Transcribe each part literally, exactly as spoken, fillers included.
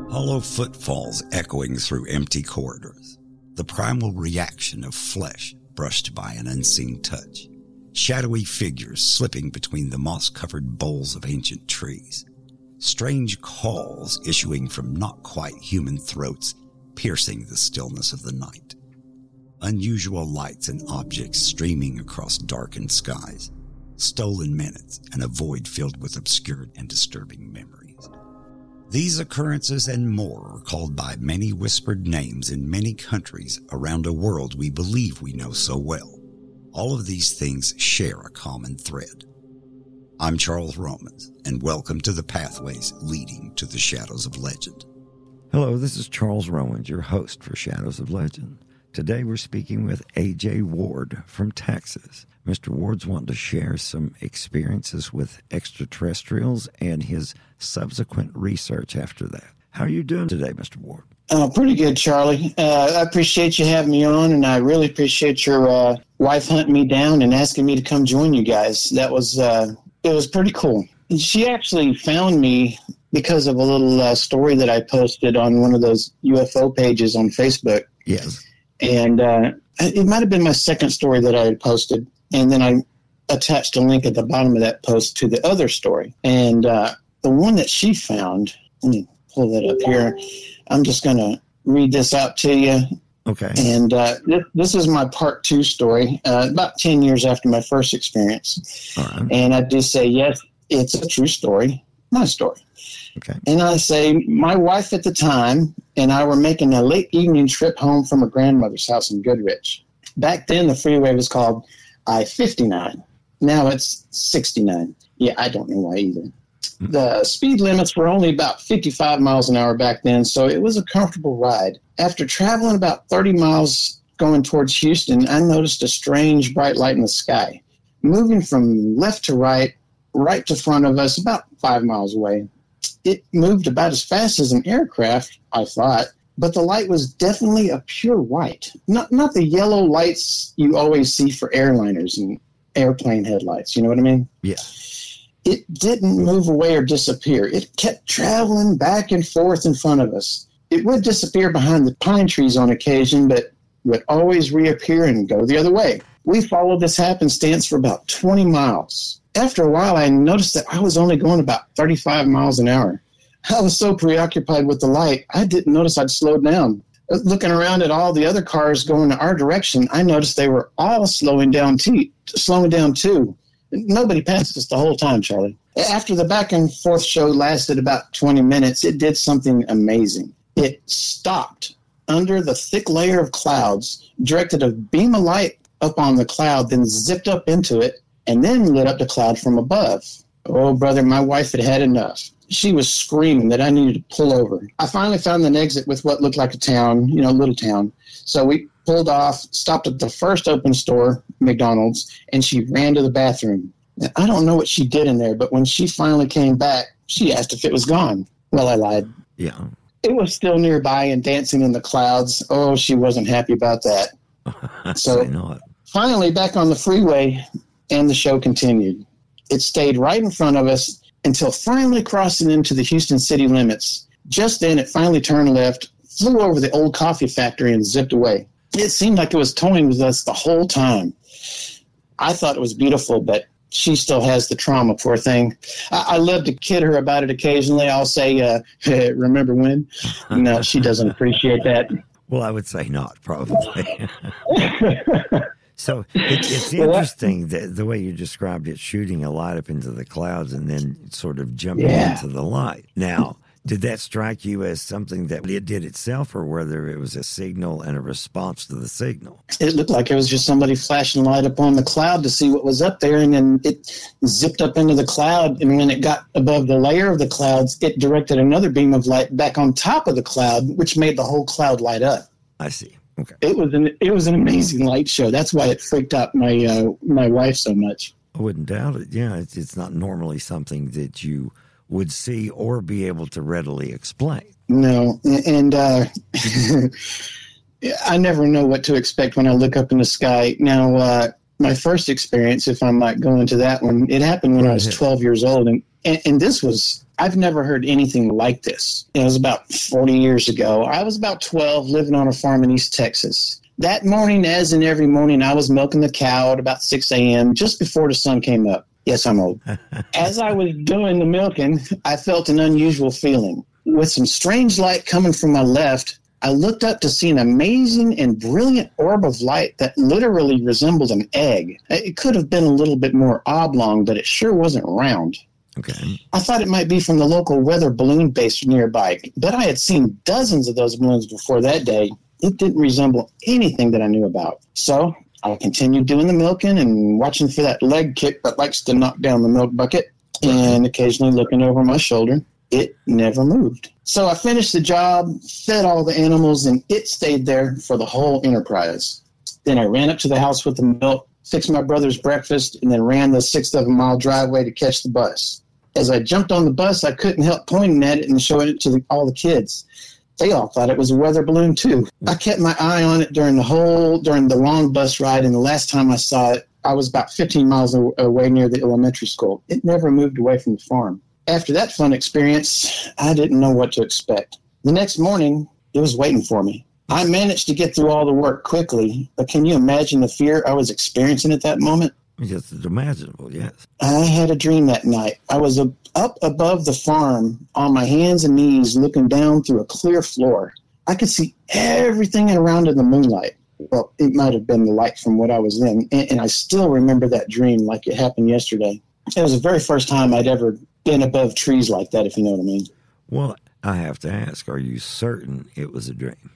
Hollow footfalls echoing through empty corridors. The primal reaction of flesh brushed by an unseen touch. Shadowy figures slipping between the moss-covered boles of ancient trees. Strange calls issuing from not quite human throats, piercing the stillness of the night. Unusual lights and objects streaming across darkened skies. Stolen minutes and a void filled with obscure and disturbing memories. These occurrences and more are called by many whispered names in many countries around a world we believe we know so well. All of these things share a common thread. I'm Charles Romans, and welcome to the pathways leading to the Shadows of Legend. Hello, this is Charles Romans, your host for Shadows of Legend. Today we're speaking with A J Ward from Texas. Mister Ward's wanting to share some experiences with extraterrestrials and his subsequent research after that. How are you doing today, Mister Ward? Oh, pretty good, Charlie. Uh, I appreciate you having me on, and I really appreciate your uh, wife hunting me down and asking me to come join you guys. That was uh, it was pretty cool. She actually found me because of a little uh, story that I posted on one of those U F O pages on Facebook. Yes. And uh, it might have been my second story that I had posted. And then I attached a link at the bottom of that post to the other story. And uh, the one that she found, let me pull that up here. I'm just going to read this out to you. Okay. And uh, th- this is my part two story, uh, about ten years after my first experience. All right. And I do say, yes, it's a true story, my story. Okay. And I say, my wife at the time and I were making a late evening trip home from her grandmother's house in Goodrich. Back then, the freeway was called I fifty-nine. Now it's sixty-nine. Yeah, I don't know why either. Mm-hmm. The speed limits were only about fifty-five miles an hour back then, so it was a comfortable ride. After traveling about thirty miles going towards Houston, I noticed a strange bright light in the sky, moving from left to right, right to front of us, about five miles away. It moved about as fast as an aircraft, I thought, but the light was definitely a pure white. Not not the yellow lights you always see for airliners and airplane headlights, you know what I mean? Yeah. It didn't move away or disappear. It kept traveling back and forth in front of us. It would disappear behind the pine trees on occasion, but would always reappear and go the other way. We followed this happenstance for about twenty miles. After a while, I noticed that I was only going about thirty-five miles an hour. I was so preoccupied with the light, I didn't notice I'd slowed down. Looking around at all the other cars going our direction, I noticed they were all slowing down too. Slowing down too. Nobody passed us the whole time, Charlie. After the back and forth show lasted about twenty minutes, it did something amazing. It stopped under the thick layer of clouds, directed a beam of light up on the cloud, then zipped up into it, and then lit up the cloud from above. Oh, brother, my wife had had enough. She was screaming that I needed to pull over. I finally found an exit with what looked like a town, you know, a little town. So we pulled off, stopped at the first open store, McDonald's, and she ran to the bathroom. Now, I don't know what she did in there, but when she finally came back, she asked if it was gone. Well, I lied. Yeah. It was still nearby and dancing in the clouds. Oh, she wasn't happy about that. So not. Finally, back on the freeway, and the show continued. It stayed right in front of us until finally crossing into the Houston city limits. Just then, it finally turned left, flew over the old coffee factory, and zipped away. It seemed like it was toying with us the whole time. I thought it was beautiful, but she still has the trauma, poor thing. I, I love to kid her about it occasionally. I'll say, uh, remember when? No, she doesn't appreciate that. Well, I would say not, probably. So it, it's interesting that the way you described it, shooting a light up into the clouds and then sort of jumping yeah. into the light. Now, did that strike you as something that it did itself, or whether it was a signal and a response to the signal? It looked like it was just somebody flashing light up on the cloud to see what was up there, and then it zipped up into the cloud, and when it got above the layer of the clouds, it directed another beam of light back on top of the cloud, which made the whole cloud light up. I see. Okay. It was an it was an amazing light show. That's why it freaked out my uh, my wife so much. I wouldn't doubt it. Yeah, it's, it's not normally something that you would see or be able to readily explain. No, and uh, I never know what to expect when I look up in the sky. Now, uh, my first experience, if I might go into that one, it happened when I was twelve years old, and, and and this was I've never heard anything like this. It was about forty years ago. I was about twelve, living on a farm in East Texas. That morning, as in every morning, I was milking the cow at about six a.m., just before the sun came up. Yes, I'm old. As I was doing the milking, I felt an unusual feeling. With some strange light coming from my left, I looked up to see an amazing and brilliant orb of light that literally resembled an egg. It could have been a little bit more oblong, but it sure wasn't round. Okay. I thought it might be from the local weather balloon base nearby, but I had seen dozens of those balloons before that day. It didn't resemble anything that I knew about. So I continued doing the milking and watching for that leg kick that likes to knock down the milk bucket, and occasionally looking over my shoulder. It never moved. So I finished the job, fed all the animals, and it stayed there for the whole enterprise. Then I ran up to the house with the milk, fixed my brother's breakfast, and then ran the sixth of a mile driveway to catch the bus. As I jumped on the bus, I couldn't help pointing at it and showing it to the, all the kids. They all thought it was a weather balloon, too. I kept my eye on it during the whole, during the long bus ride, and the last time I saw it, I was about fifteen miles away near the elementary school. It never moved away from the farm. After that fun experience, I didn't know what to expect. The next morning, it was waiting for me. I managed to get through all the work quickly, but can you imagine the fear I was experiencing at that moment? Yes, it's imaginable, yes. I had a dream that night. I was a, up above the farm on my hands and knees looking down through a clear floor. I could see everything around in the moonlight. Well, it might have been the light from what I was in, and, and I still remember that dream like it happened yesterday. It was the very first time I'd ever been above trees like that, if you know what I mean. Well, I have to ask, are you certain it was a dream?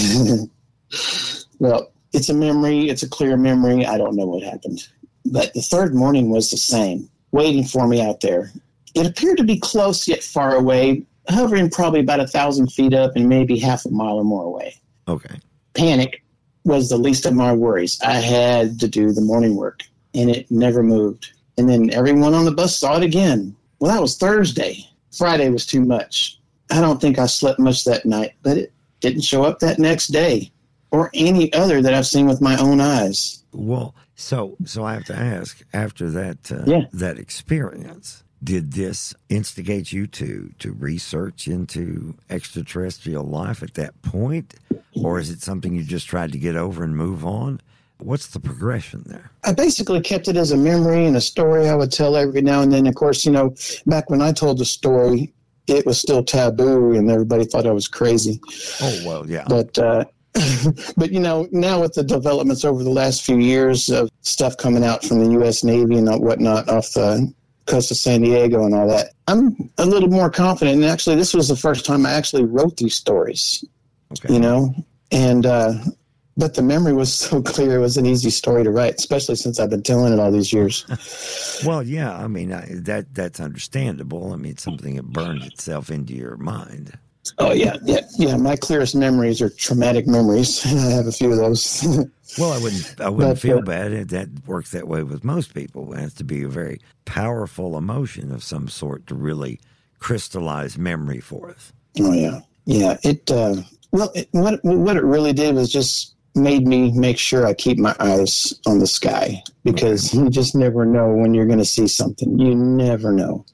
Well, it's a memory. It's a clear memory. I don't know what happened. But the third morning was the same, waiting for me out there. It appeared to be close yet far away, hovering probably about a thousand feet up and maybe half a mile or more away. Okay. Panic was the least of my worries. I had to do the morning work, and it never moved. And then everyone on the bus saw it again. Well, that was Thursday. Friday was too much. I don't think I slept much that night, but it didn't show up that next day or any other that I've seen with my own eyes. Well, so so I have to ask, after that uh, yeah. that experience, did this instigate you to, to research into extraterrestrial life at that point? Or is it something you just tried to get over and move on? What's the progression there? I basically kept it as a memory and a story I would tell every now and then. Of course, you know, back when I told the story, it was still taboo and everybody thought I was crazy. Oh, well, yeah. But, uh, but you know, now with the developments over the last few years of stuff coming out from the U S Navy and whatnot off the coast of San Diego and all that, I'm a little more confident. And actually, this was the first time I actually wrote these stories, okay. you know, and, uh, but the memory was so clear, it was an easy story to write, especially since I've been telling it all these years. Well, yeah, I mean, I, that that's understandable. I mean, it's something that burns itself into your mind. Oh, yeah, yeah, yeah. My clearest memories are traumatic memories. I have a few of those. Well, I wouldn't I wouldn't but, feel uh, bad. That works that way with most people. It has to be a very powerful emotion of some sort to really crystallize memory for us. Oh, yeah. Yeah, it, uh, well, it, what, what it really did was just made me make sure I keep my eyes on the sky, because okay. you just never know when you're going to see something. You never know.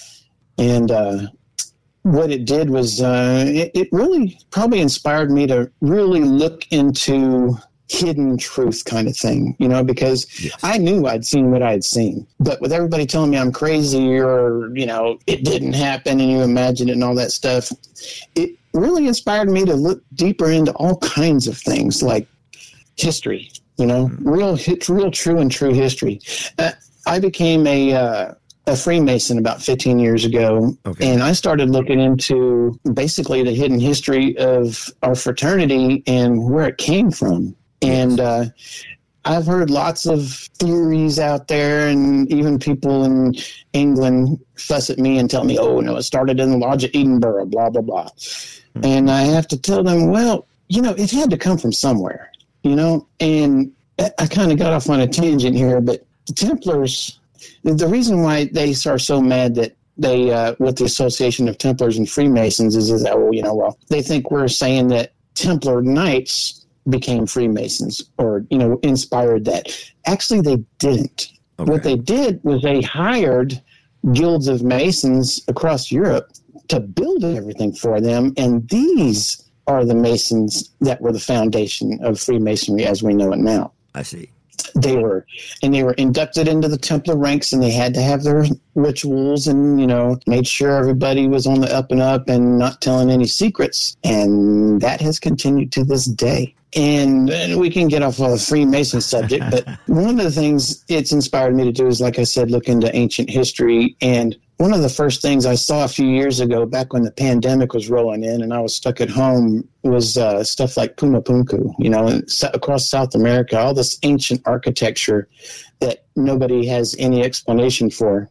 And uh, what it did was uh, it, it really probably inspired me to really look into hidden truth kind of thing, you know, because yes. I knew I'd seen what I'd seen. But with everybody telling me I'm crazy or, you know, it didn't happen and you imagine it and all that stuff, it really inspired me to look deeper into all kinds of things like history, you know, real, real true and true history. Uh, I became a, uh, a Freemason about fifteen years ago, okay. and I started looking into basically the hidden history of our fraternity and where it came from. And uh, I've heard lots of theories out there, and even people in England fuss at me and tell me, oh, no, it started in the Lodge of Edinburgh, blah, blah, blah. Mm-hmm. And I have to tell them, well, you know, it had to come from somewhere, you know. And I kind of got off on a tangent here, but the Templars, the reason why they are so mad that they, uh, with the Association of Templars and Freemasons is, is that, well, you know, well, they think we're saying that Templar Knights became Freemasons or, you know, inspired that. Actually, they didn't. Okay. What they did was they hired guilds of Masons across Europe to build everything for them. And these are the Masons that were the foundation of Freemasonry as we know it now. I see. They were, and they were inducted into the Templar ranks, and they had to have their rituals and, you know, made sure everybody was on the up and up and not telling any secrets. And that has continued to this day. And, and we can get off of a Freemason subject, but one of the things it's inspired me to do is, like I said, look into ancient history. And one of the first things I saw a few years ago, back when the pandemic was rolling in and I was stuck at home, was uh, stuff like Puma Punku, you know, and across South America, all this ancient architecture that nobody has any explanation for.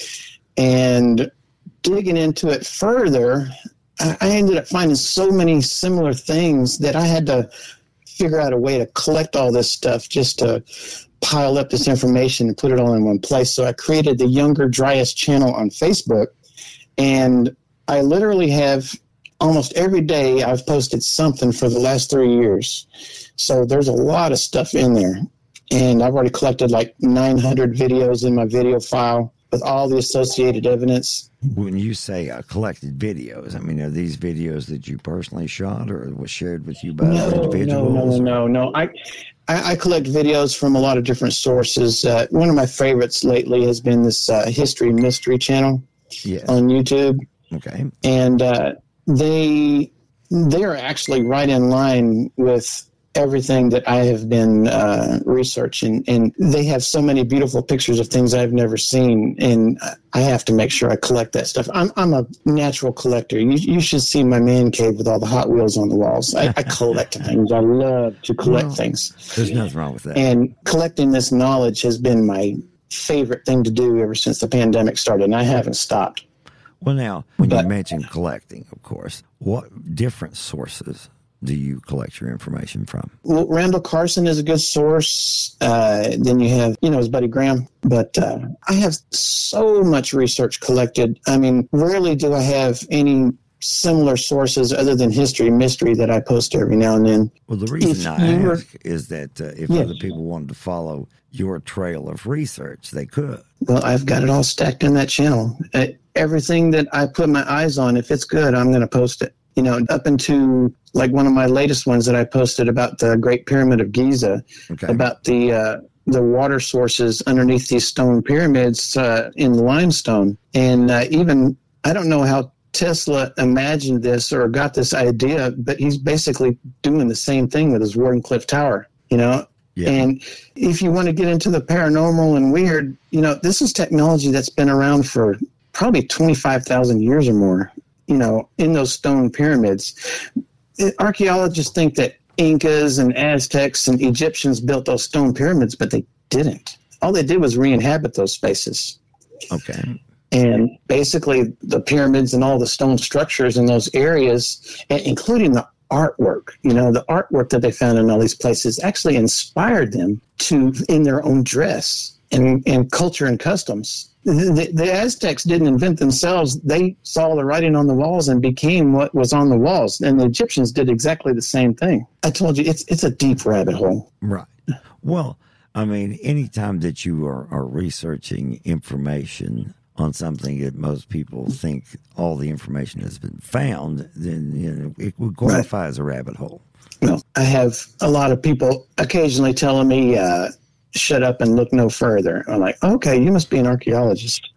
And digging into it further, I, I ended up finding so many similar things that I had to figure out a way to collect all this stuff just to pile up this information and put it all in one place. So I created the Younger Dryas channel on Facebook, and I literally have almost every day I've posted something for the last three years. So there's a lot of stuff in there, and I've already collected like nine hundred videos in my video file with all the associated evidence. When you say uh, collected videos, I mean, are these videos that you personally shot or was shared with you by no, individuals? No, no, no, no. I, I, I collect videos from a lot of different sources. Uh, one of my favorites lately has been this uh, History Mystery channel yes. on YouTube. Okay. And uh, they they are actually right in line with everything that I have been uh, researching, and they have so many beautiful pictures of things I've never seen, and I have to make sure I collect that stuff. I'm I'm a natural collector. You you should see my man cave with all the Hot Wheels on the walls. I, I collect things. I love to collect well, things. There's nothing wrong with that. And collecting this knowledge has been my favorite thing to do ever since the pandemic started, and I haven't stopped. Well, now, when but, you mentioned collecting, of course, what different sources do you collect your information from? Well, Randall Carson is a good source. Uh, then you have, you know, his buddy Graham. But uh, I have so much research collected. I mean, rarely do I have any similar sources other than History Mystery that I post every now and then. Well, the reason if I were, ask is that uh, if yes. other people wanted to follow your trail of research, they could. Well, I've got it all stacked in that channel. Uh, everything that I put my eyes on, if it's good, I'm going to post it. You know, up into like one of my latest ones that I posted about the Great Pyramid of Giza, okay. about the uh, the water sources underneath these stone pyramids uh, in limestone. And uh, even, I don't know how Tesla imagined this or got this idea, but he's basically doing the same thing with his Wardenclyffe Tower, you know. Yeah. And if you want to get into the paranormal and weird, you know, this is technology that's been around for probably twenty-five thousand years or more. You know, in those stone pyramids. Archaeologists think that Incas and Aztecs and Egyptians built those stone pyramids, but they didn't. All they did was re-inhabit those spaces. Okay. And basically the pyramids and all the stone structures in those areas, including the artwork, you know, the artwork that they found in all these places actually inspired them to, in their own dress and, and culture and customs. The, the Aztecs didn't invent themselves. They saw the writing on the walls and became what was on the walls. And the Egyptians did exactly the same thing. I told you, it's it's a deep rabbit hole. Right. Well, I mean, anytime that you are, are researching information on something that most people think all the information has been found, then you know it would qualify right. as a rabbit hole. Well, I have a lot of people occasionally telling me, uh, shut up and look no further. I'm like, okay, you must be an archaeologist.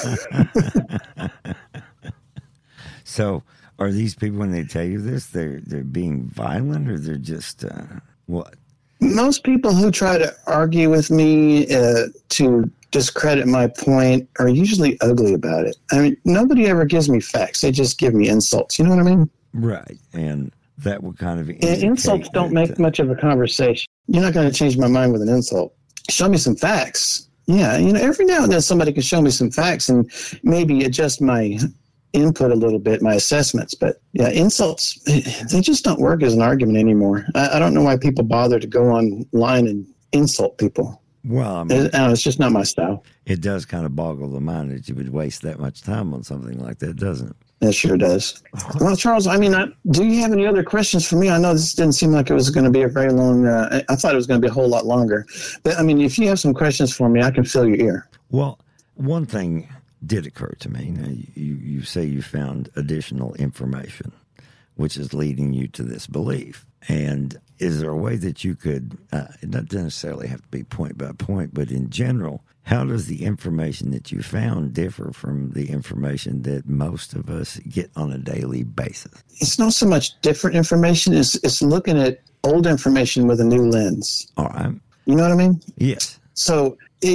So are these people, when they tell you this, they're they're being violent, or they're just uh, what? Most people who try to argue with me uh, to discredit my point are usually ugly about it. I mean, nobody ever gives me facts. They just give me insults. You know what I mean? Right. And that would kind of indicate insults don't that, make much of a conversation. You're not going to change my mind with an insult. Show me some facts. Yeah, you know, every now and then somebody can show me some facts and maybe adjust my input a little bit, my assessments. But yeah, insults, they just don't work as an argument anymore. I, I don't know why people bother to go online and insult people. Well, I mean, it, uh, it's just not my style. It does kind of boggle the mind that you would waste that much time on something like that, doesn't it? It sure does. Well, Charles, I mean, I, do you have any other questions for me? I know this didn't seem like it was going to be a very long, uh, I thought it was going to be a whole lot longer. But, I mean, if you have some questions for me, I can fill your ear. Well, one thing did occur to me. Now, you, you say you found additional information, which is leading you to this belief. And is there a way that you could, uh, it doesn't necessarily have to be point by point, but in general, how does the information that you found differ from the information that most of us get on a daily basis? It's not so much different information, it's, it's looking at old information with a new lens. All right. You know what I mean? Yes. So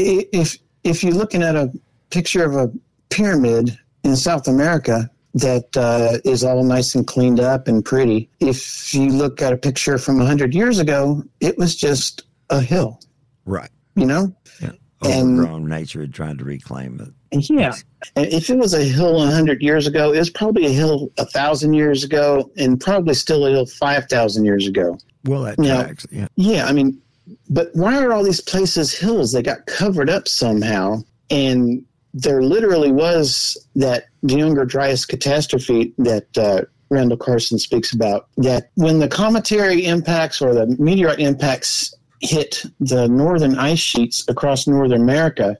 if if you're looking at a picture of a pyramid in South America that uh, is all nice and cleaned up and pretty, if you look at a picture from one hundred years ago, it was just a hill. Right. You know? Yeah. Overgrown and, nature had tried to reclaim it. Yeah. And if it was a hill one hundred years ago, it was probably a hill one thousand years ago and probably still a hill five thousand years ago. Well, that tracks. Yeah. Yeah, I mean, but why are all these places hills? They got covered up somehow. And there literally was that Younger Dryas catastrophe that uh, Randall Carlson speaks about, that when the cometary impacts or the meteorite impacts hit the northern ice sheets across Northern America,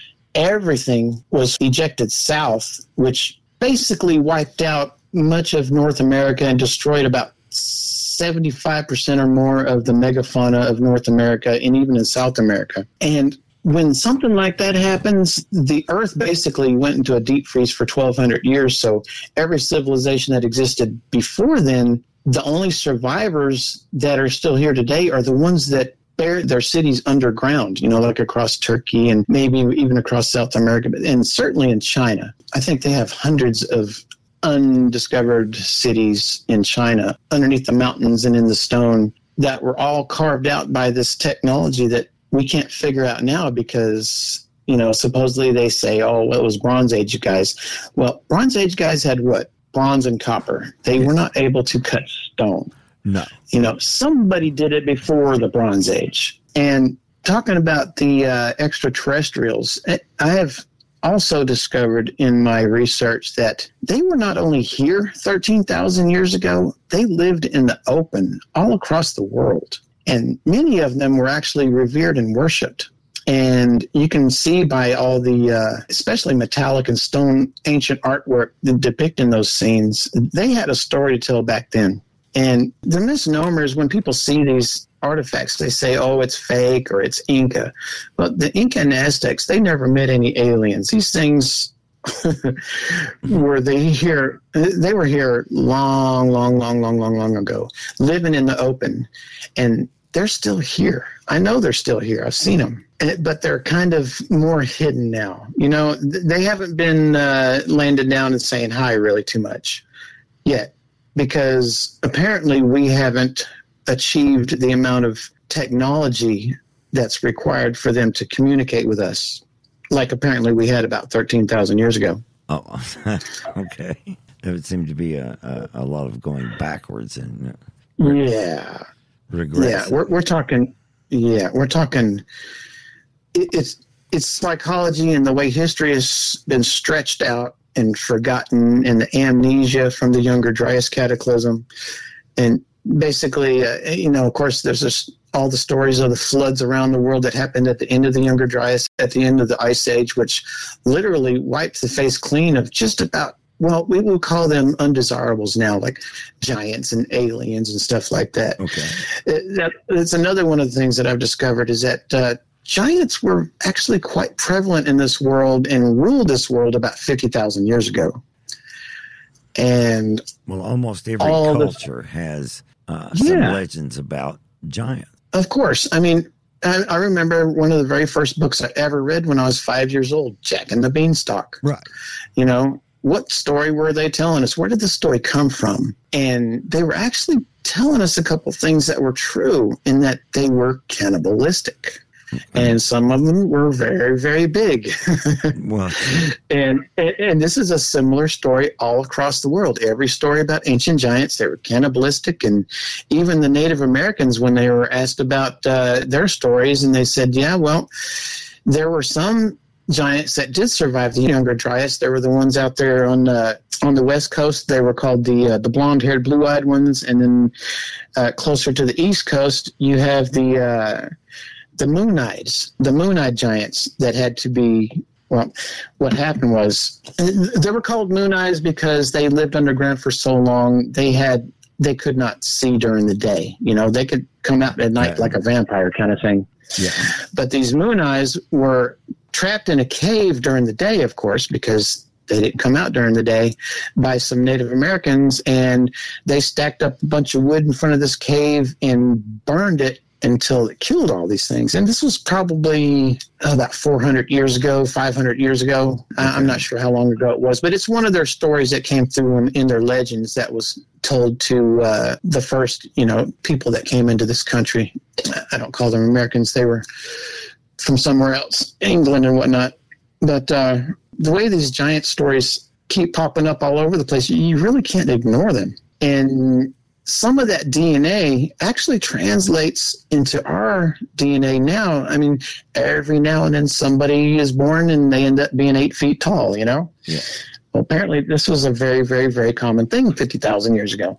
everything was ejected south, which basically wiped out much of North America and destroyed about seventy-five percent or more of the megafauna of North America and even in South America. And when something like that happens, the Earth basically went into a deep freeze for twelve hundred years. So every civilization that existed before then, the only survivors that are still here today are the ones that buried their cities underground, you know, like across Turkey and maybe even across South America, and certainly in China. I think they have hundreds of undiscovered cities in China underneath the mountains and in the stone that were all carved out by this technology that we can't figure out now because, you know, supposedly they say, oh, well, it was Bronze Age guys. Well, Bronze Age guys had what? Bronze and copper. They were not able to cut stone. No. You know, somebody did it before the Bronze Age. And talking about the uh, extraterrestrials, I have also discovered in my research that they were not only here thirteen thousand years ago, they lived in the open all across the world. And many of them were actually revered and worshipped. And you can see by all the, uh, especially metallic and stone ancient artwork depicting those scenes, they had a story to tell back then. And the misnomer is when people see these artifacts, they say, oh, it's fake or it's Inca. But the Inca and Aztecs, they never met any aliens. These things were they here, they were here long, long, long, long, long, long ago, living in the open. And they're still here. I know they're still here. I've seen them. But they're kind of more hidden now. You know, they haven't been uh, landed down and saying hi really too much yet, because apparently we haven't achieved the amount of technology that's required for them to communicate with us, like apparently we had about thirteen thousand years ago. Oh, okay. There would seem to be a, a, a lot of going backwards and uh, yeah, regress. Yeah, we're we're talking. Yeah, we're talking. It, it's it's psychology and the way history has been stretched out and forgotten, and the amnesia from the Younger Dryas cataclysm, and basically, uh, you know, of course, there's this, all the stories of the floods around the world that happened at the end of the Younger Dryas, at the end of the Ice Age, which literally wiped the face clean of just about, well, we will call them undesirables now, like giants and aliens and stuff like that. Okay. It, that, it's another one of the things that I've discovered is that uh, giants were actually quite prevalent in this world and ruled this world about fifty thousand years ago. And well, almost every culture the, has uh, yeah. some legends about giants. Of course. I mean, I, I remember one of the very first books I ever read when I was five years old, Jack and the Beanstalk. Right. You know, what story were they telling us? Where did the story come from? And they were actually telling us a couple things that were true in that they were cannibalistic. And some of them were very, very big. Well, and, and and this is a similar story all across the world. Every story about ancient giants, they were cannibalistic. And even the Native Americans, when they were asked about uh, their stories, and they said, yeah, well, there were some giants that did survive the Younger Dryas. There were the ones out there on the on the West Coast. They were called the uh, the blonde-haired, blue-eyed ones. And then uh, closer to the East Coast, you have the... Uh, The Moon-Eyes, the Moon-Eyed giants that had to be Well, what happened was they were called moon eyes because they lived underground for so long. They had they could not see during the day. You know, they could come out at night yeah. like a vampire kind of thing. Yeah. But these moon eyes were trapped in a cave during the day, of course, because they didn't come out during the day, by some Native Americans, and they stacked up a bunch of wood in front of this cave and burned it until it killed all these things. And this was probably oh, about four hundred years ago, five hundred years ago. Okay. I'm not sure how long ago it was, but it's one of their stories that came through in, in their legends that was told to uh, the first, you know, people that came into this country. I don't call them Americans. They were from somewhere else, England and whatnot. But uh, the way these giant stories keep popping up all over the place, you really can't ignore them. And some of that D N A actually translates into our D N A now. I mean, every now and then somebody is born and they end up being eight feet tall, you know? Yeah. Well, apparently this was a very, very, very common thing fifty thousand years ago.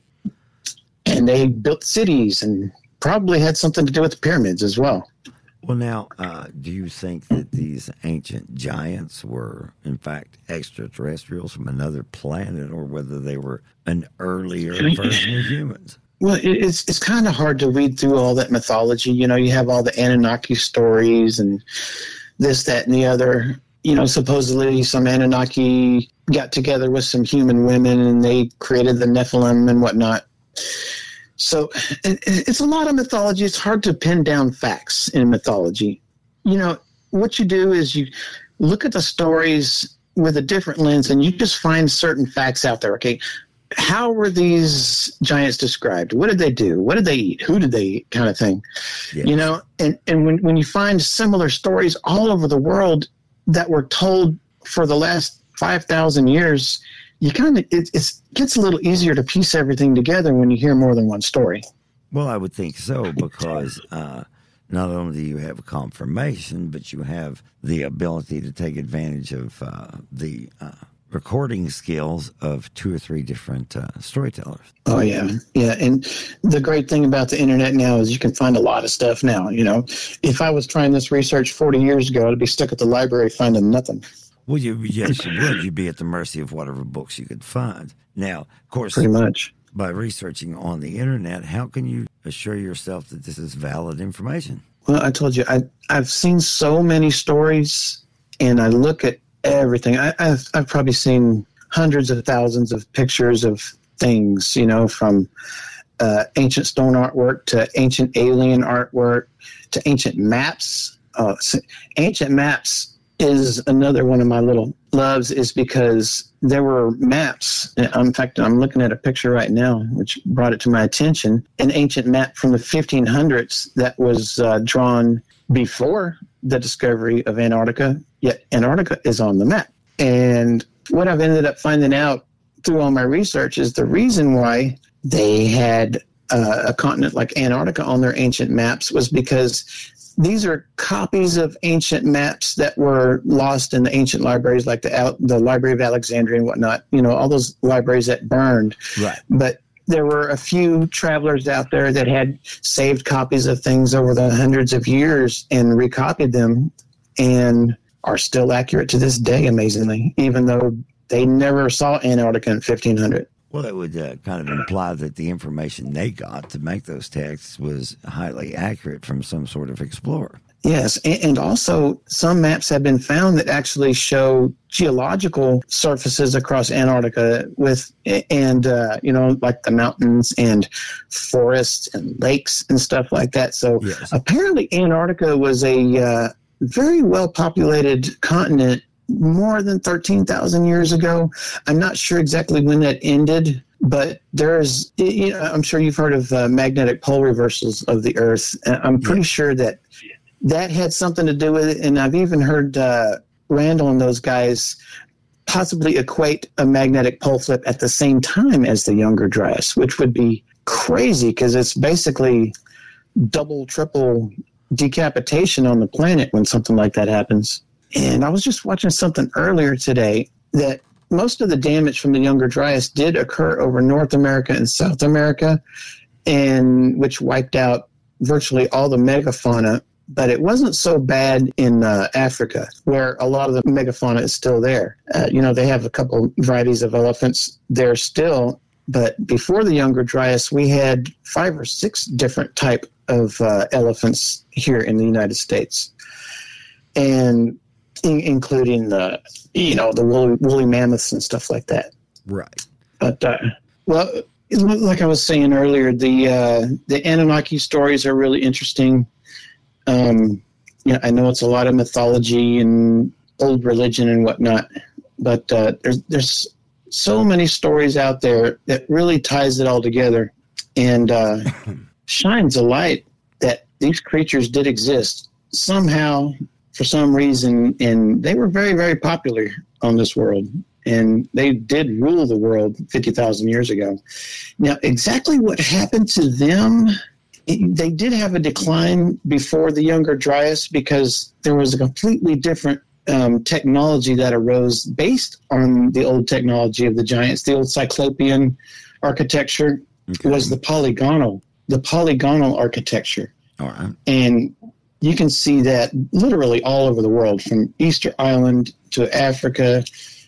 And they built cities and probably had something to do with the pyramids as well. Well, now, uh, do you think that these ancient giants were, in fact, extraterrestrials from another planet, or whether they were an earlier version of humans? Well, it's it's kind of hard to read through all that mythology. You know, you have all the Anunnaki stories and this, that, and the other. You know, supposedly some Anunnaki got together with some human women and they created the Nephilim and whatnot. So it's a lot of mythology. It's hard to pin down facts in mythology. You know, what you do is you look at the stories with a different lens and you just find certain facts out there. Okay, how were these giants described? What did they do? What did they eat? Who did they eat? Kind of thing. Yes. You know, and, and when, when you find similar stories all over the world that were told for the last five thousand years, you kind of it it's, gets a little easier to piece everything together when you hear more than one story. Well, I would think so, because uh, not only do you have confirmation, but you have the ability to take advantage of uh, the uh, recording skills of two or three different uh, storytellers. Oh, yeah. Yeah. And the great thing about the internet now is you can find a lot of stuff now. You know, if I was trying this research forty years ago, I'd be stuck at the library finding nothing. Well, you, yes, you would. You'd be at the mercy of whatever books you could find. Now, of course, pretty much by researching on the internet, how can you assure yourself that this is valid information? Well, I told you, I, I've seen so many stories, and I look at everything. I, I've, I've probably seen hundreds of thousands of pictures of things, you know, from uh, ancient stone artwork to ancient alien artwork to ancient maps. Uh, ancient maps is another one of my little loves, is because there were maps. In fact, I'm looking at a picture right now, which brought it to my attention, an ancient map from the fifteen hundreds that was uh, drawn before the discovery of Antarctica, yet Antarctica is on the map. And what I've ended up finding out through all my research is the reason why they had uh, a continent like Antarctica on their ancient maps was because these are copies of ancient maps that were lost in the ancient libraries, like the the Library of Alexandria and whatnot. You know, all those libraries that burned. Right. But there were a few travelers out there that had saved copies of things over the hundreds of years and recopied them, and are still accurate to this day, amazingly, even though they never saw Antarctica in fifteen hundred. Well, it would uh, kind of imply that the information they got to make those texts was highly accurate from some sort of explorer. Yes, and also some maps have been found that actually show geological surfaces across Antarctica with, and, uh, you know, like the mountains and forests and lakes and stuff like that. So yes. Apparently Antarctica was a uh, very well-populated continent more than thirteen thousand years ago. I'm not sure exactly when that ended, but there's, you know, I'm sure you've heard of uh, magnetic pole reversals of the Earth. I'm pretty yeah. sure that that had something to do with it. And I've even heard uh, Randall and those guys possibly equate a magnetic pole flip at the same time as the Younger Dryas, which would be crazy because it's basically double, triple decapitation on the planet when something like that happens. And I was just watching something earlier today that most of the damage from the Younger Dryas did occur over North America and South America, and which wiped out virtually all the megafauna but it wasn't so bad in uh, Africa, where a lot of the megafauna is still there. Uh, you know, they have a couple varieties of elephants there still, but before the Younger Dryas, we had five or six different type of uh, elephants here in the United States, and in, including the, you know, the woolly, woolly mammoths and stuff like that. Right. But, uh, well, like I was saying earlier, the uh, the Anunnaki stories are really interesting. Um, you know, I know it's a lot of mythology and old religion and whatnot, but uh, there's there's so many stories out there that really ties it all together and uh, shines a light that these creatures did exist somehow, for some reason, and they were very, very popular on this world. And they did rule the world fifty thousand years ago. Now, exactly what happened to them, they did have a decline before the Younger Dryas because there was a completely different um, technology that arose based on the old technology of the giants. The old Cyclopean architecture okay. was the polygonal, the polygonal architecture. All right. And you can see that literally all over the world, from Easter Island to Africa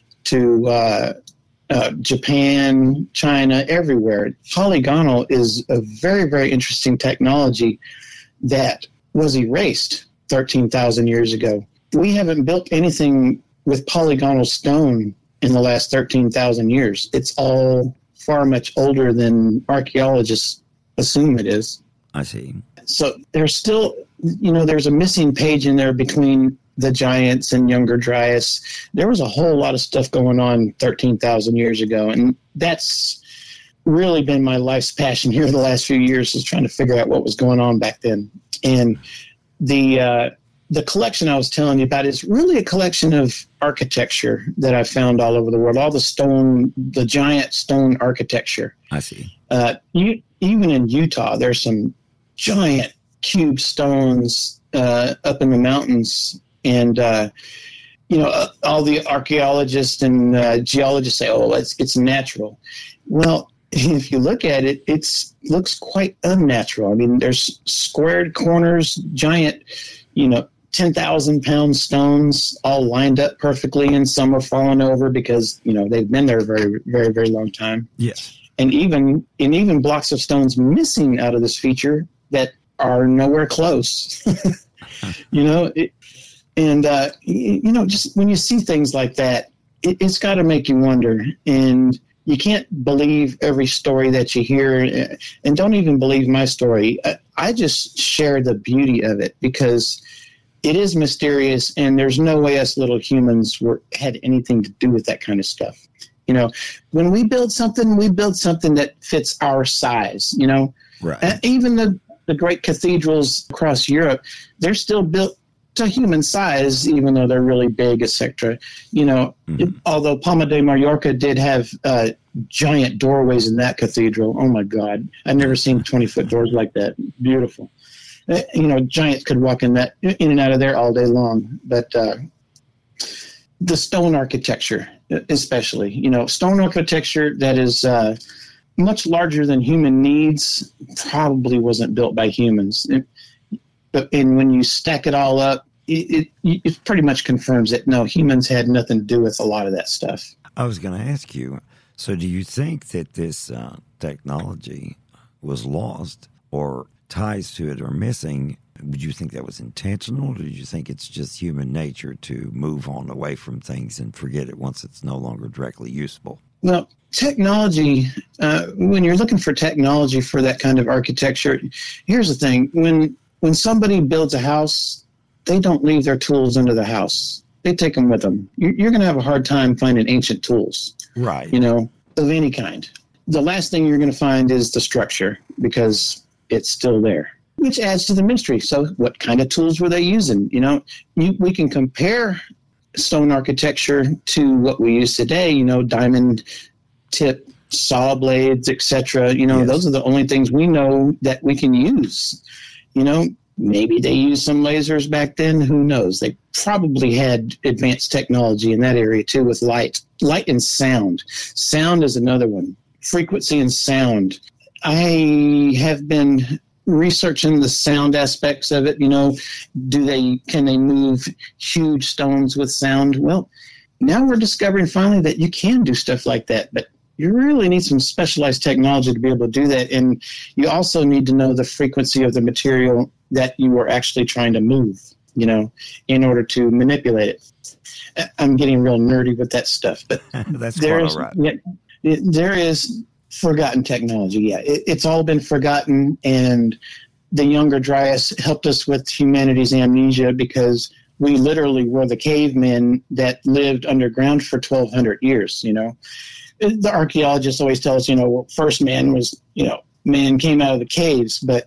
to uh, uh, Japan, China, everywhere. Polygonal is a very, very interesting technology that was erased thirteen thousand years ago. We haven't built anything with polygonal stone in the last thirteen thousand years. It's all far much older than archaeologists assume it is. I see. So there's still, you know, there's a missing page in there between the giants and Younger Dryas. There was a whole lot of stuff going on thirteen thousand years ago, and that's really been my life's passion here the last few years, is trying to figure out what was going on back then. And the uh, the collection I was telling you about is really a collection of architecture that I found all over the world, all the stone, the giant stone architecture. I see. Uh, you, even in Utah, there's some giant cube stones uh, up in the mountains. And, uh, you know, uh, all the archaeologists and uh, geologists say, oh, it's it's natural. Well, if you look at it, it looks quite unnatural. I mean, there's squared corners, giant, you know, ten thousand pound stones all lined up perfectly, and some are falling over because, you know, they've been there a very, very, very long time. Yes. And even, and even blocks of stones missing out of this feature that are nowhere close. You know, it, And, uh, you know, just when you see things like that, it, it's got to make you wonder. And you can't believe every story that you hear. And don't even believe my story. I, I just share the beauty of it because it is mysterious, and there's no way us little humans were had anything to do with that kind of stuff. You know, when we build something, we build something that fits our size, you know. Right. Uh, even the, the great cathedrals across Europe, they're still built to human size, even though they're really big, et cetera. You know, mm-hmm. it, although Palma de Mallorca did have uh, giant doorways in that cathedral. Oh, my God. I've never seen twenty-foot doors like that. Beautiful. Uh, you know, giants could walk in that in and out of there all day long. But uh, the stone architecture, especially, you know, stone architecture that is uh, much larger than human needs, probably wasn't built by humans. It, But and when you stack it all up, it, it it pretty much confirms that, no, humans had nothing to do with a lot of that stuff. I was going to ask you, so do you think that this uh, technology was lost, or ties to it are missing? Would you think that was intentional, or do you think it's just human nature to move on away from things and forget it once it's no longer directly usable? Well, technology, uh, when you're looking for technology for that kind of architecture, here's the thing. When When somebody builds a house, they don't leave their tools under the house. They take them with them. You're going to have a hard time finding ancient tools, right? You know, of any kind. The last thing you're going to find is the structure, because it's still there, which adds to the mystery. So what kind of tools were they using? You know, you, we can compare stone architecture to what we use today, you know, diamond tip saw blades, et cetera. You know, yes. Those are the only things we know that we can use. You know, maybe they used some lasers back then. Who knows? They probably had advanced technology in that area, too, with light. Light and sound. Sound is another one. Frequency and sound. I have been researching the sound aspects of it. You know, do they can they move huge stones with sound? Well, now we're discovering finally that you can do stuff like that, but you really need some specialized technology to be able to do that. And you also need to know the frequency of the material that you are actually trying to move, you know, in order to manipulate it. I'm getting real nerdy with that stuff, but that's there quite is, all right. yeah, it, there is forgotten technology. Yeah, it, it's all been forgotten, and the younger Dryas helped us with humanity's amnesia because we literally were the cavemen that lived underground for twelve hundred years, you know. The archaeologists always tell us, you know, well, first man was, you know, man came out of the caves, but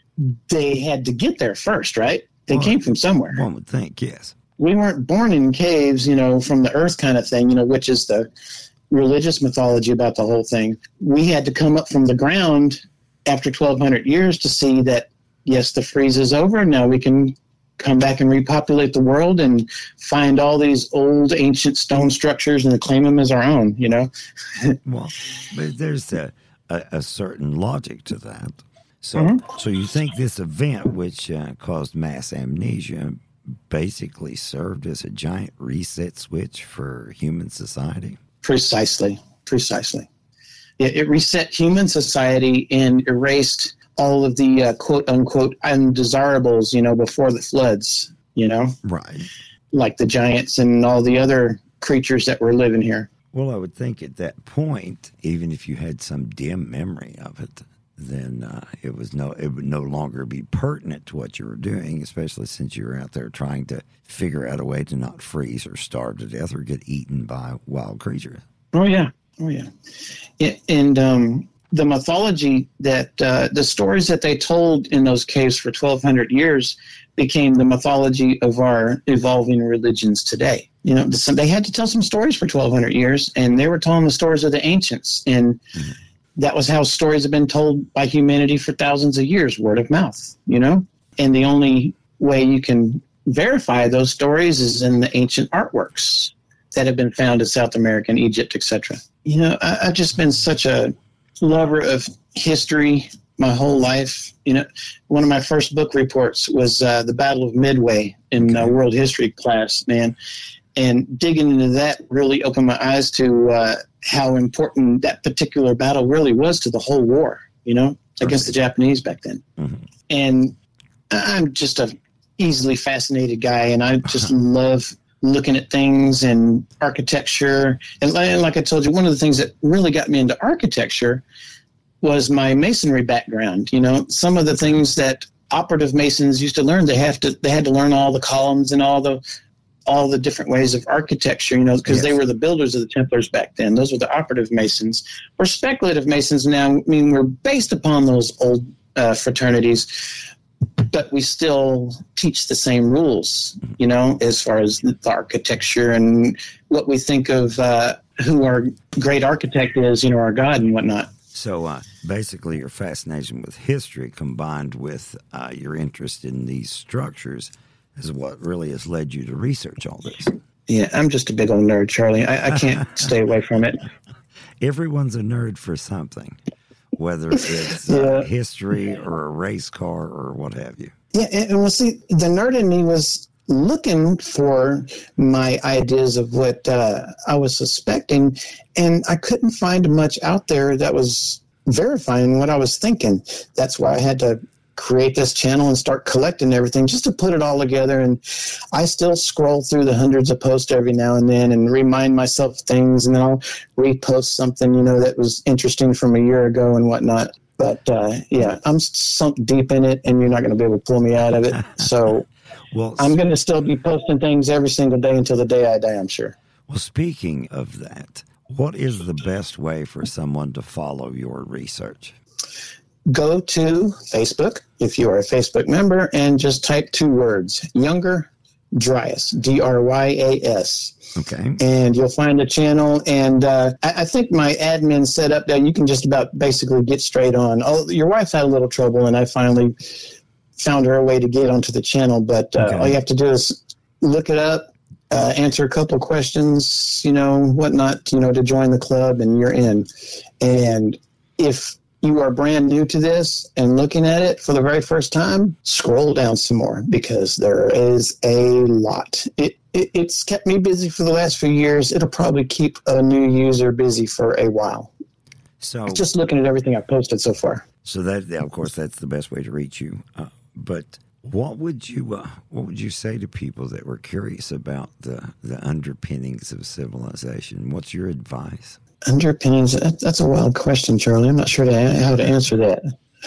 they had to get there first, right? They Well, came from somewhere. One would think, yes. We weren't born in caves, you know, from the earth kind of thing, you know, which is the religious mythology about the whole thing. We had to come up from the ground after twelve hundred years to see that, yes, the freeze is over. Now we can come back and repopulate the world and find all these old ancient stone structures and claim them as our own, you know? Well, but there's a, a, a certain logic to that. So, Mm-hmm. so you think this event, which uh, caused mass amnesia, basically served as a giant reset switch for human society? Precisely, precisely. It, it reset human society and erased all of the uh, quote-unquote undesirables, you know, before the floods, you know? Right. Like the giants and all the other creatures that were living here. Well, I would think at that point, even if you had some dim memory of it, then uh, it was no, it would no longer be pertinent to what you were doing, especially since you were out there trying to figure out a way to not freeze or starve to death or get eaten by wild creatures. Oh, yeah. Oh, yeah. It, and um, the mythology that, uh, the stories that they told in those caves for twelve hundred years became the mythology of our evolving religions today. You know, they had to tell some stories for twelve hundred years, and they were telling the stories of the ancients. And mm-hmm. that was how stories have been told by humanity for thousands of years, word of mouth, you know? And the only way you can verify those stories is in the ancient artworks that have been found in South America and Egypt, et cetera. You know, I, I've just been such a lover of history my whole life. You know, one of my first book reports was uh, the Battle of Midway in uh, world history class, man. And digging into that really opened my eyes to uh, how important that particular battle really was to the whole war, you know, against the Japanese back then. Mm-hmm. And I'm just a easily fascinated guy, and I just love looking at things and architecture. And like I told you, one of the things that really got me into architecture was my masonry background. You know, some of the things that operative masons used to learn, they have to they had to learn all the columns and all the all the different ways of architecture, you know, because yes. they were the builders of the Templars back then. Those were the operative masons. We're speculative masons now. I mean, we're based upon those old uh, fraternities, but we still teach the same rules, you know, as far as the architecture and what we think of uh, who our great architect is, you know, our God and whatnot. So uh, basically your fascination with history combined with uh, your interest in these structures is what really has led you to research all this. Yeah, I'm just a big old nerd, Charlie. I, I can't stay away from it. Everyone's a nerd for something, whether it's uh, yeah. history or a race car or what have you. Yeah, and, and well, see, the nerd in me was looking for my ideas of what uh, I was suspecting, and I couldn't find much out there that was verifying what I was thinking. That's why I had to create this channel and start collecting everything just to put it all together. And I still scroll through the hundreds of posts every now and then and remind myself things, and then I'll repost something, you know, that was interesting from a year ago and whatnot. But uh, yeah, I'm sunk deep in it, and you're not going to be able to pull me out of it. So well, I'm going to still be posting things every single day until the day I die, I'm sure. Well, speaking of that, what is the best way for someone to follow your research? Go to Facebook, if you are a Facebook member, and just type two words, Younger Dryas, D R Y A S. Okay. And you'll find a channel, and uh, I, I think my admin set up that you can just about basically get straight on. Oh, your wife had a little trouble, and I finally found her a way to get onto the channel, but uh, okay. all you have to do is look it up, uh, answer a couple questions, you know, whatnot, you know, to join the club, and you're in. And if you are brand new to this and looking at it for the very first time, scroll down some more because there is a lot. It, it it's kept me busy for the last few years. It'll probably keep a new user busy for a while. So just looking at everything I've posted so far. So that, of course, that's the best way to reach you. Uh, but what would you uh, what would you say to people that were curious about the the underpinnings of civilization? What's your advice? Underpinnings, that's a wild question, Charlie. I'm not sure to, how to answer that.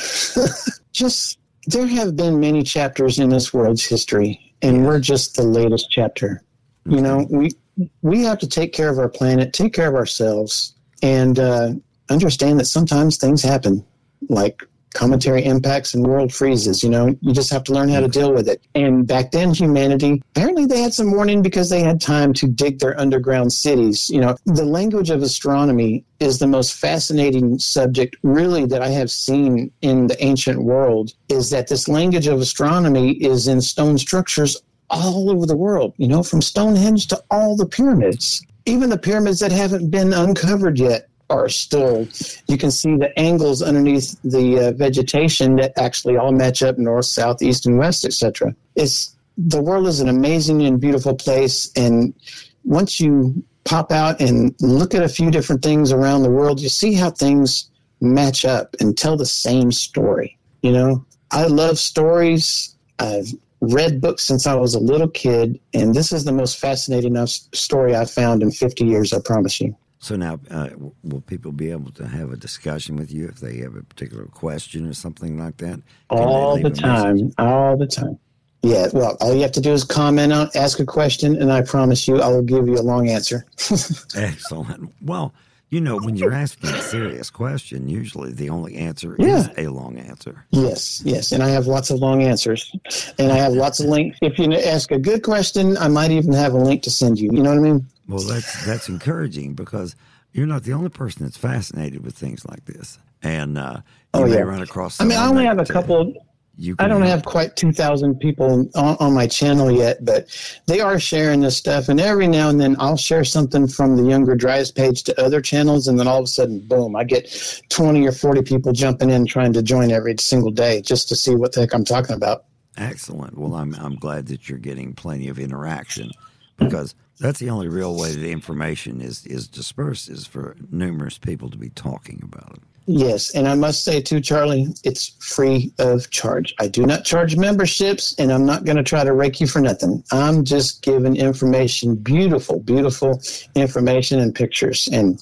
Just, there have been many chapters in this world's history, and we're just the latest chapter. Okay. You know, we we have to take care of our planet, take care of ourselves, and uh, understand that sometimes things happen, like cometary impacts and world freezes. You know, you just have to learn how to deal with it. And back then, humanity, apparently they had some warning because they had time to dig their underground cities. You know, the language of astronomy is the most fascinating subject, really, that I have seen in the ancient world, is that this language of astronomy is in stone structures all over the world, you know, from Stonehenge to all the pyramids. Even the pyramids that haven't been uncovered yet are still, you can see the angles underneath the uh, vegetation that actually all match up north, south, east, and west, et cetera. It's, the world is an amazing and beautiful place, and once you pop out and look at a few different things around the world, you see how things match up and tell the same story. You know, I love stories. I've read books since I was a little kid, and this is the most fascinating story I've found in fifty years, I promise you. So now, uh, will people be able to have a discussion with you if they have a particular question or something like that? Can all the time, all the time. Yeah, well, all you have to do is comment on, ask a question, and I promise you I will give you a long answer. Excellent. Well, you know, when you're asking a serious question, usually the only answer yeah. is a long answer. Yes, yes, and I have lots of long answers, and I have lots of links. If you ask a good question, I might even have a link to send you. You know what I mean? Well, that's that's encouraging because you're not the only person that's fascinated with things like this, and uh, you oh, may yeah. run across. I mean, I only have a that, couple. Uh, You I don't have, have quite two thousand people on, on my channel yet, but they are sharing this stuff. And every now and then I'll share something from the Younger Dryas page to other channels. And then all of a sudden, boom, I get twenty or forty people jumping in trying to join every single day just to see what the heck I'm talking about. Excellent. Well, I'm, I'm glad that you're getting plenty of interaction because that's the only real way that information is, is dispersed is for numerous people to be talking about it. Yes, and I must say, too, Charlie, it's free of charge. I do not charge memberships, and I'm not going to try to rake you for nothing. I'm just giving information, beautiful, beautiful information and pictures. And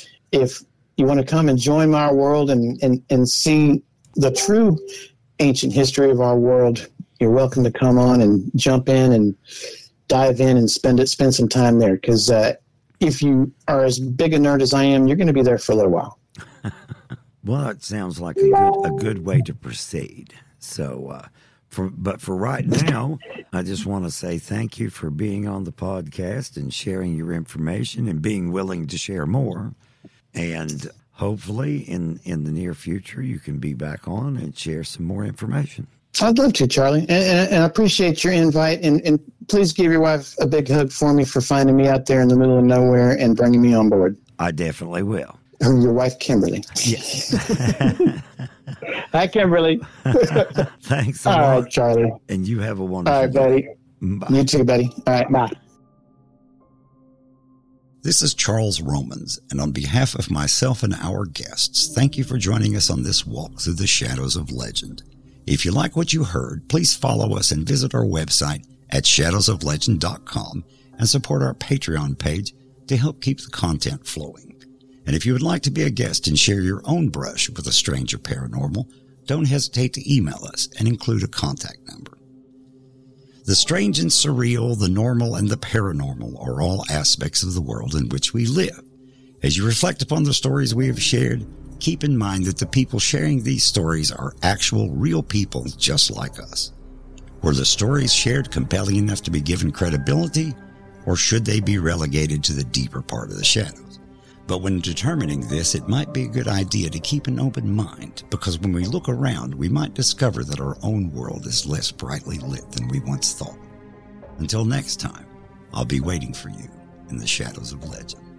if you want to come and join my world and, and, and see the true ancient history of our world, you're welcome to come on and jump in and dive in and spend it, spend some time there. Because uh, if you are as big a nerd as I am, you're going to be there for a little while. Well, it sounds like a good a good way to proceed. So, uh, for but for right now, I just want to say thank you for being on the podcast and sharing your information and being willing to share more. And hopefully, in, in the near future, you can be back on and share some more information. I'd love to, Charlie, and, and, and I appreciate your invite. And, and please give your wife a big hug for me for finding me out there in the middle of nowhere and bringing me on board. I definitely will. Your wife, Kimberly. Yes. Hi, Kimberly. Thanks a All lot. right, Charlie. And you have a wonderful All right, buddy. day. Bye. You too, buddy. All right, bye. This is Charles Romans, and on behalf of myself and our guests, thank you for joining us on this walk through the shadows of legend. If you like what you heard, please follow us and visit our website at shadows of legend dot com and support our Patreon page to help keep the content flowing. And if you would like to be a guest and share your own brush with a stranger paranormal, don't hesitate to email us and include a contact number. The strange and surreal, the normal and the paranormal are all aspects of the world in which we live. As you reflect upon the stories we have shared, keep in mind that the people sharing these stories are actual, real people just like us. Were the stories shared compelling enough to be given credibility, or should they be relegated to the deeper part of the shadows? But when determining this, it might be a good idea to keep an open mind, because when we look around, we might discover that our own world is less brightly lit than we once thought. Until next time, I'll be waiting for you in the shadows of legend.